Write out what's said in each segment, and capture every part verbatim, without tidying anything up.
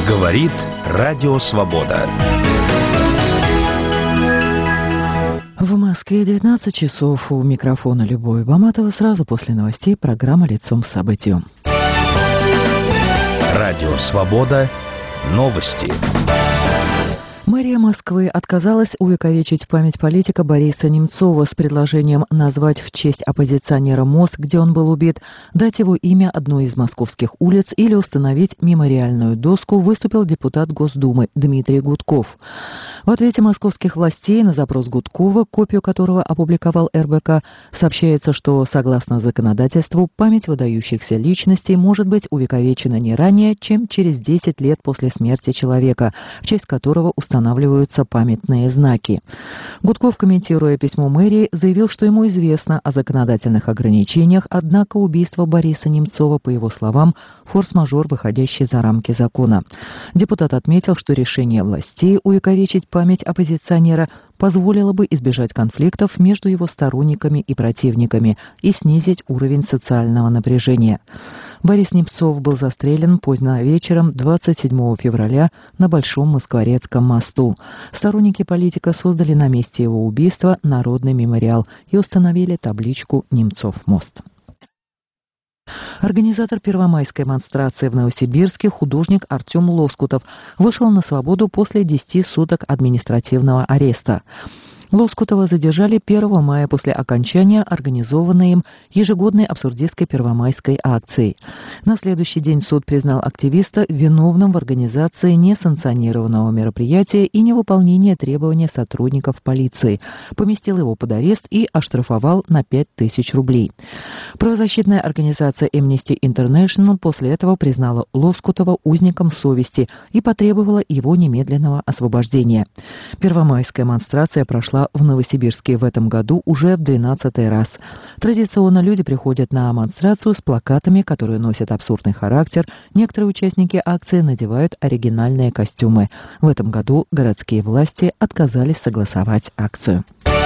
Говорит Радио Свобода. В Москве девятнадцать часов. У микрофона Любовь Баматова. Сразу после новостей программа «Лицом к событию». Радио Свобода. Новости. Мэрия Москвы отказалась увековечить память политика Бориса Немцова с предложением назвать в честь оппозиционера мост, где он был убит, дать его имя одной из московских улиц или установить мемориальную доску, выступил депутат Госдумы Дмитрий Гудков. В ответе московских властей на запрос Гудкова, копию которого опубликовал эр бэ ка, сообщается, что, согласно законодательству, память выдающихся личностей может быть увековечена не ранее, чем через десять лет после смерти человека, в честь которого установлено устанавливаются памятные знаки. Гудков, комментируя письмо мэрии, заявил, что ему известно о законодательных ограничениях, однако убийство Бориса Немцова, по его словам, форс-мажор, выходящий за рамки закона. Депутат отметил, что решение властей увековечить память оппозиционера позволило бы избежать конфликтов между его сторонниками и противниками и снизить уровень социального напряжения. Борис Немцов был застрелен поздно вечером двадцать седьмого февраля на Большом Москворецком мосту. Сторонники политика создали на месте его убийства народный мемориал и установили табличку «Немцов мост». Организатор первомайской монстрации в Новосибирске, художник Артем Лоскутов, вышел на свободу после десяти суток административного ареста. Лоскутова задержали первого мая после окончания организованной им ежегодной абсурдистской первомайской акции. На следующий день суд признал активиста виновным в организации несанкционированного мероприятия и невыполнении требований сотрудников полиции, поместил его под арест и оштрафовал на пять тысяч рублей. Правозащитная организация Amnesty International после этого признала Лоскутова узником совести и потребовала его немедленного освобождения. Первомайская монстрация прошла в Новосибирске в этом году уже в двенадцатый раз. Традиционно люди приходят на монстрацию с плакатами, которые носят абсурдный характер. Некоторые участники акции надевают оригинальные костюмы. В этом году городские власти отказались согласовать акцию.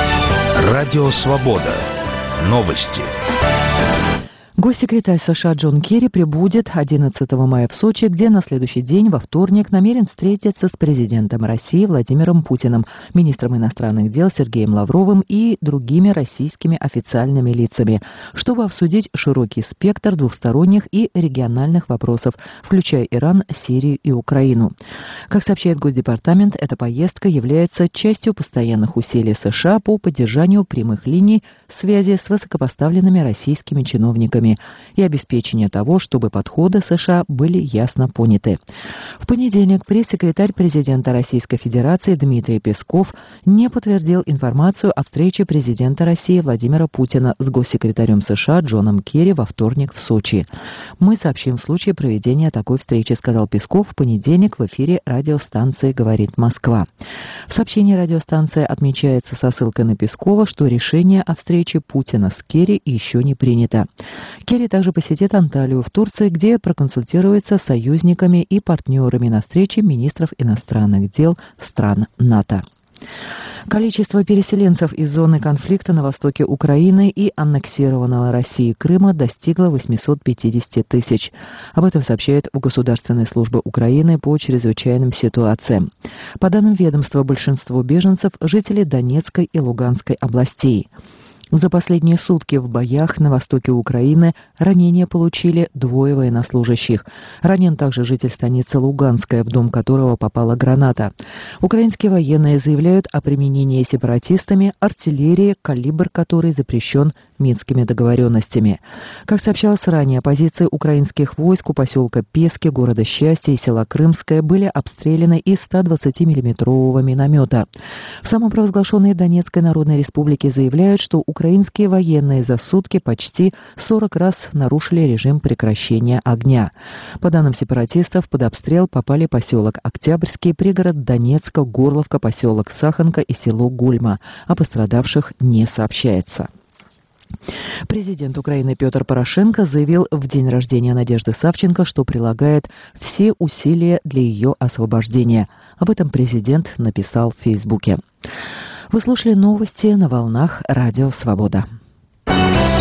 Радио Свобода. Новости. Госсекретарь США Джон Керри прибудет одиннадцатого мая в Сочи, где на следующий день, во вторник, намерен встретиться с президентом России Владимиром Путиным, министром иностранных дел Сергеем Лавровым и другими российскими официальными лицами, чтобы обсудить широкий спектр двухсторонних и региональных вопросов, включая Иран, Сирию и Украину. Как сообщает Госдепартамент, эта поездка является частью постоянных усилий США по поддержанию прямых линий связи с высокопоставленными российскими чиновниками и обеспечение того, чтобы подходы США были ясно поняты. В понедельник пресс-секретарь президента Российской Федерации Дмитрий Песков не подтвердил информацию о встрече президента России Владимира Путина с госсекретарем США Джоном Керри во вторник в Сочи. «Мы сообщим в случае проведения такой встречи», сказал Песков в понедельник в эфире радиостанции «Говорит Москва». В сообщении радиостанции отмечается со ссылкой на Пескова, что решение о встрече Путина с Керри еще не принято. Керри также посетит Анталию в Турции, где проконсультируется с союзниками и партнерами на встрече министров иностранных дел стран НАТО. Количество переселенцев из зоны конфликта на востоке Украины и аннексированного Россией Крыма достигло восемьсот пятьдесят тысяч. Об этом сообщает в Государственной службе Украины по чрезвычайным ситуациям. По данным ведомства, большинство беженцев – жители Донецкой и Луганской областей. За последние сутки в боях на востоке Украины ранения получили двое военнослужащих. Ранен также житель станицы Луганская, в дом которого попала граната. Украинские военные заявляют о применении сепаратистами артиллерии, калибр которой запрещен Минскими договоренностями. Как сообщалось ранее, позиции украинских войск у поселка Пески, города Счастья и села Крымское были обстреляны из ста двадцатимиллиметрового миномета. В самопровозглашенной Донецкой Народной Республике заявляют, что украинские военные за сутки почти сорок раз нарушили режим прекращения огня. По данным сепаратистов, под обстрел попали поселок Октябрьский, пригород Донецка, Горловка, поселок Саханка и село Гульма. О пострадавших не сообщается. Президент Украины Петр Порошенко заявил в день рождения Надежды Савченко, что прилагает все усилия для ее освобождения. Об этом президент написал в Фейсбуке. Вы слушали новости на волнах Радио Свобода.